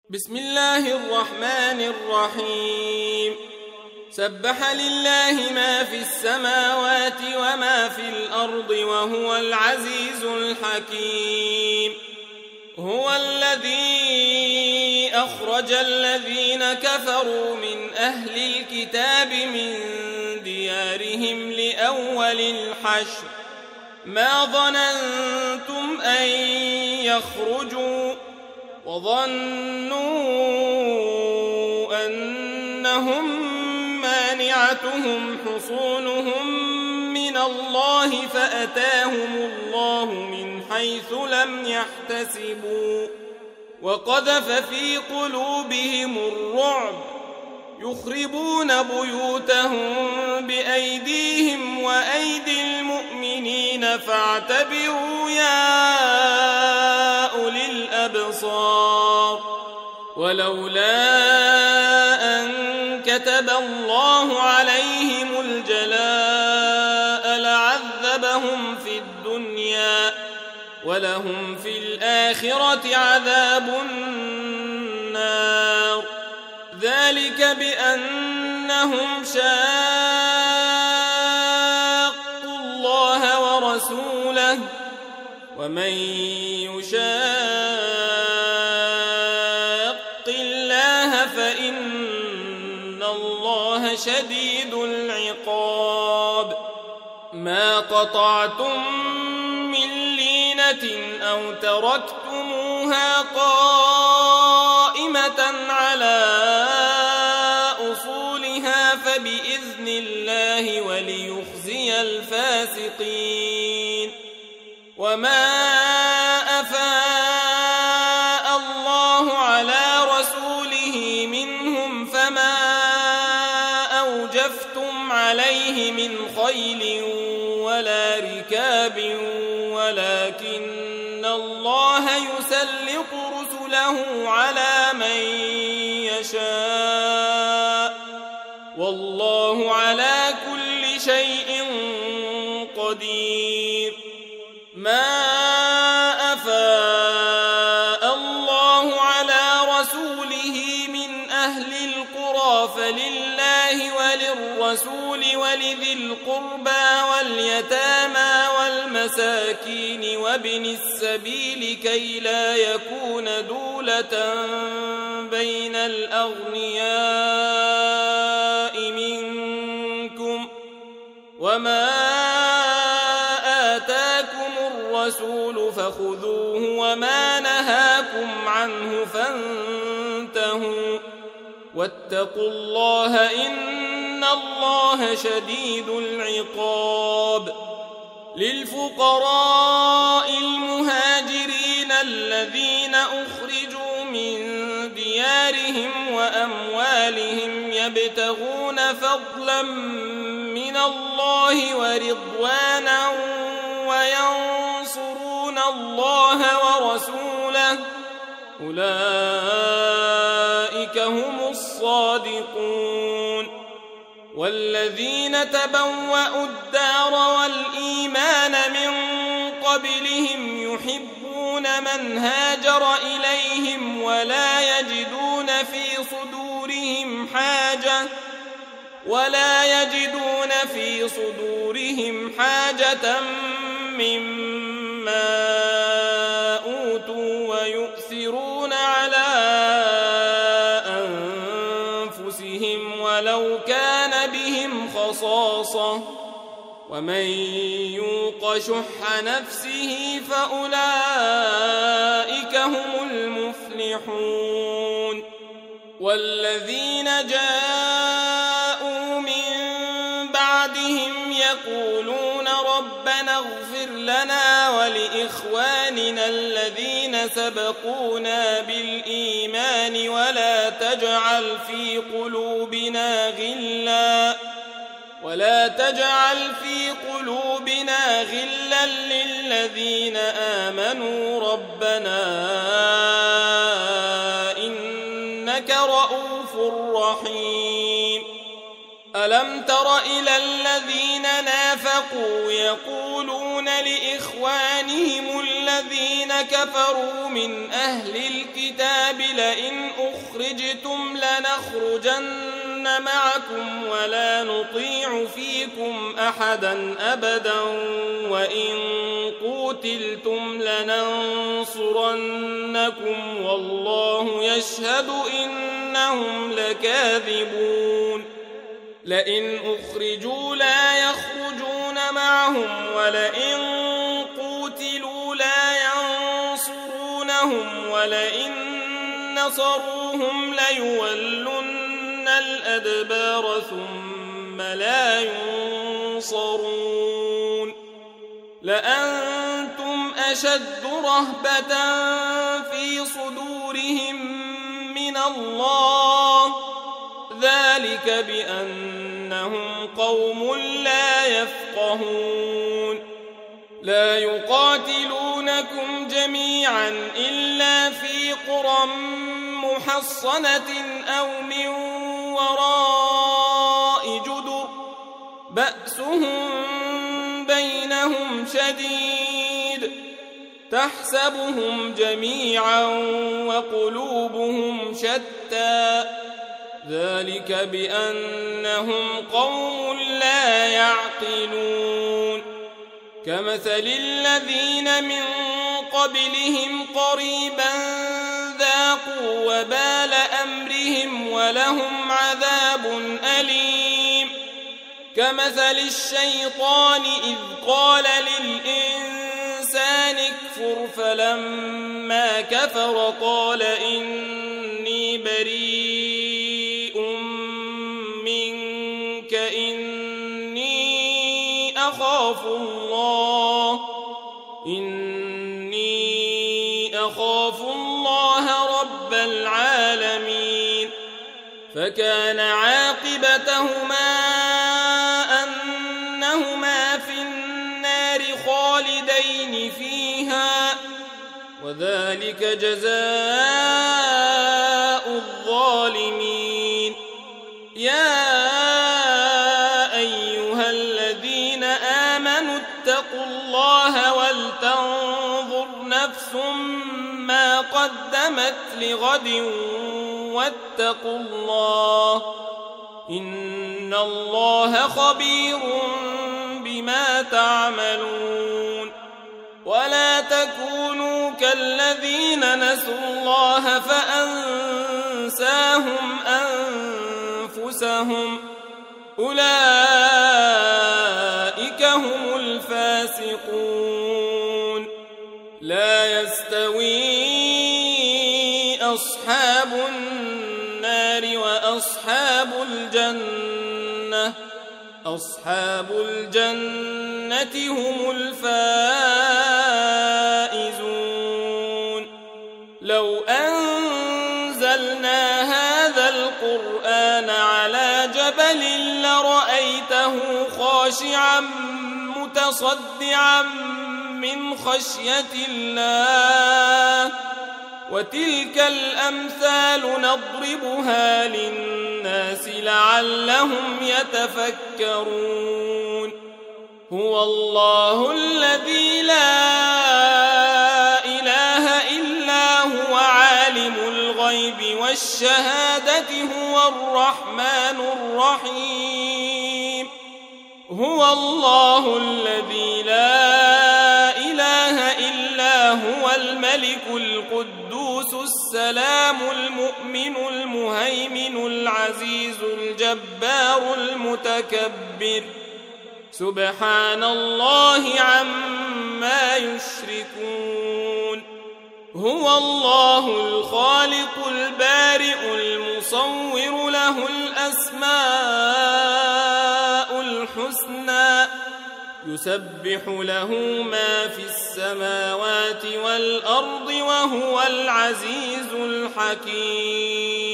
بسم الله الرحمن الرحيم سبح لله ما في السماوات وما في الأرض وهو العزيز الحكيم. هو الذي أخرج الذين كفروا من أهل الكتاب من ديارهم لأول الحشر ما ظننتم أن يخرجوا وظنوا أنهم مانعتهم حصونهم من الله فأتاهم الله من حيث لم يحتسبوا وقذف في قلوبهم الرعب يخربون بيوتهم بأيديهم وأيدي المؤمنين فاعتبروا يا أولي الأبصار. ولولا أن كتب الله عليهم الجلاء لعذبهم في الدنيا ولهم في الآخرة عذاب النار ذلك بأنهم شاقوا الله ورسوله ومن يشاق الله فإن الله شديد العقاب. ما قطعتم من لينة أو تركتموها قائمة على أصولها فبإذن الله وليخزي الفاسقين. وما أفاء الله على رسوله منهم فما أوجفتم عليه من خيل ولا ركاب ولكن الله يسلط رسله على من يشاء والله على كل شيء قدير. ما أفاء الله على رسوله من أهل القرى فلله وللرسول ولذي القربى واليتامى والمساكين وابن السبيل كي لا يكون دولة بين الأغنياء منكم وما آتاكم الرسول فخذوه وما نهاكم عنه فانتهوا واتقوا الله إن الله شديد العقاب. للفقراء المهاجرين الذين أخرجوا من ديارهم وأموالهم يبتغون فضلا من الله ورضوانا وينصرون الله ورسوله أولئك هم الصادقون. والذين تبوأوا الدار والإيمان من قبلهم يحبون من هاجر إليهم ولا يجدون في صدورهم حاجة مما أوتوا ويؤثرون على أنفسهم ولو كان بهم خصاصة ومن يوق شح نفسه فأولئك هم المفلحون. والذين جاءوا من بعدهم يقولون ربنا اغفر لنا ولإخواننا الذين سبقونا بالإيمان ولا تجعل في قلوبنا غلا للذين آمنوا ربنا إنك رؤوف رحيم. ألم تر إلى الذين نافقوا يقولون لإخوانهم الذين كفروا من أهل الكتاب لئن أخرجتم لنخرجن معكم ولا نطيع فيكم أحدا أبدا وإن قوتلتم لننصرنكم والله يشهد إنهم لكاذبون لئن أخرجوا لا يخرجون معهم ولئن قوتلوا لا ينصرونهم ولئن نصروهم ليولن الأدبار ثم لا ينصرون لأنتم أشد رهبة في صدورهم من الله ذلك بأنهم قوم لا يفقهون لا يقاتلونكم جميعا إلا في قرى محصنة أو من وراء جدر بأسهم بينهم شديد تحسبهم جميعا وقلوبهم شتى ذلك بأنهم قوم لا يعقلون كمثل الذين من قبلهم قريبا ذاقوا وبال أمرهم ولهم عذاب أليم كمثل الشيطان إذ قال للإنسان اكفر فلما كفر قال إني بريء منك إني أخاف الله رب العالمين فكان عاقبتهما أنهما في النار خالدين فيها وذلك جزاء الظالمين يا أيها الذين آمنوا اتقوا الله ولتنظر نفس ما قدمت لغد واتقوا الله إن الله خبير بما تعملون ولا تكونوا كالذين نسوا الله فأنساهم أنفسهم أولئك هم الفاسقون لا يستوي أصحاب النار وأصحاب الجنة أصحاب الجنة هم الفائزون لو أنزلنا هذا القرآن على جبل لرأيته خاشعا متصدعا من خشية الله وتلك الأمثال نضربها للناس لعلهم يتفكرون هو الله الذي لا إله إلا هو عالم الغيب والشهادة هو الرحمن الرحيم هو الله الذي لا إله إلا هو الملك القدوس السلام المؤمن المهيمن العزيز الجبار المتكبر سبحان الله عما يشركون هو الله الخالق البارئ المصور له الأسماء الحسنى يسبح له ما في السماوات والأرض وهو العزيز الحكيم